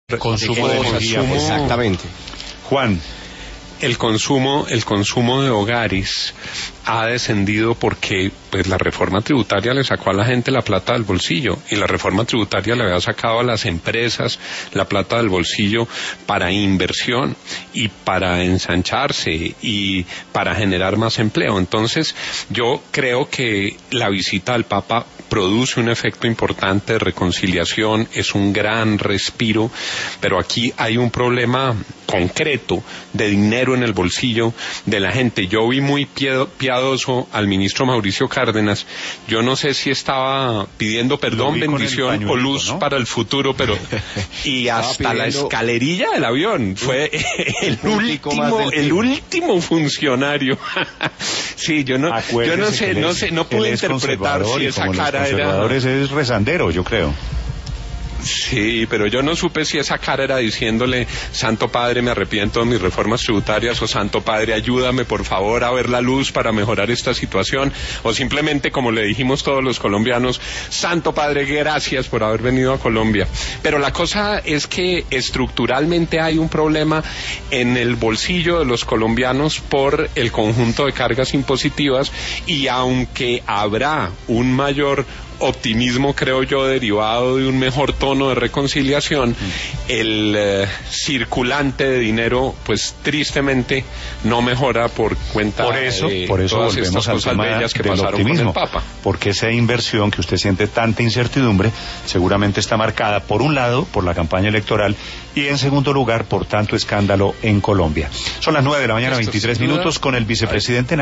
Consumo de energía, exactamente. Juan. El consumo de hogares ha descendido porque pues la reforma tributaria le sacó a la gente la plata del bolsillo, y la reforma tributaria le había sacado a las empresas la plata del bolsillo para inversión y para ensancharse y para generar más empleo. Entonces yo creo que la visita del Papa produce un efecto importante de reconciliación, es un gran respiro, pero aquí hay un problema concreto de dinero en el bolsillo de la gente. Yo vi muy piadoso al ministro Mauricio Cárdenas. Yo no sé si estaba pidiendo perdón, bendición o luz, ¿no?, para el futuro, pero y hasta la escalerilla del avión fue el último funcionario. Sí, yo no sé, no pude interpretar si esa cara era. Es rezandero, yo creo. Sí, pero yo no supe si esa cara era diciéndole: Santo Padre, me arrepiento de mis reformas tributarias, o Santo Padre, ayúdame por favor a ver la luz para mejorar esta situación, o simplemente, como le dijimos todos los colombianos: Santo Padre, gracias por haber venido a Colombia. Pero la cosa es que estructuralmente hay un problema en el bolsillo de los colombianos por el conjunto de cargas impositivas, y aunque habrá un mayor optimismo, creo yo, derivado de un mejor tono de reconciliación, el circulante de dinero, pues tristemente no mejora por cuenta de todas estas cosas bellas que pasaron con el Papa. Porque esa inversión que usted siente tanta incertidumbre seguramente está marcada, por un lado, por la campaña electoral, y en segundo lugar, por tanto escándalo en Colombia. Son las 9 de la mañana, 23 minutos, con el vicepresidente